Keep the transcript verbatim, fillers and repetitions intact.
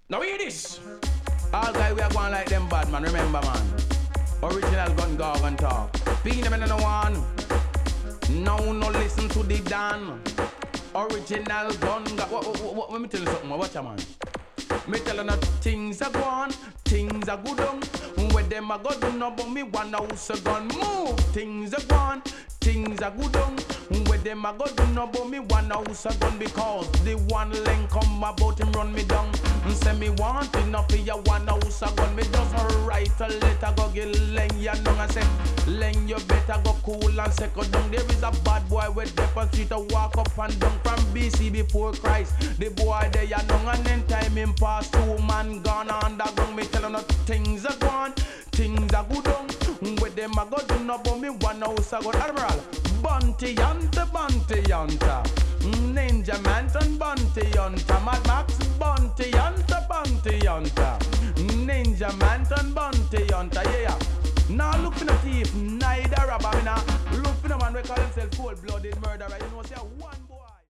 Now hear this. All guys we are going like them bad man, remember man. Original gun gargan talk. Being them in the one. Now no listen to the Dan. Original gun got what, what, what, let me tell you something, watch a man. Me tell you no things are gone, things are good on. Where them a go do no but me one house a gun move. Things are gone, things are good on. Where them a go do no but me one house a gun because the one link come about him run me down. Say me want enough for your one house a gun. Me just write a letter go get Leng ya down and say Leng you better go cool and second down. There is a bad boy with death on street to walk up and down from B C before Christ. The boy there ya down and then time him pass two man gone underground. Me tell you no things are gone, things are good on. With them a go do no but me one house a gun. Admiral Bounty Hunter, Bounty Hunter, Ninja Manton, Bounty Hunter, Mad Max, Bounty Hunter, Bounty Hunter, Ninja Manton, Bounty Hunter, yeah. Now look for the thief, neither robber, me now look for the man we call himself cold-blooded murderer. You know, say one.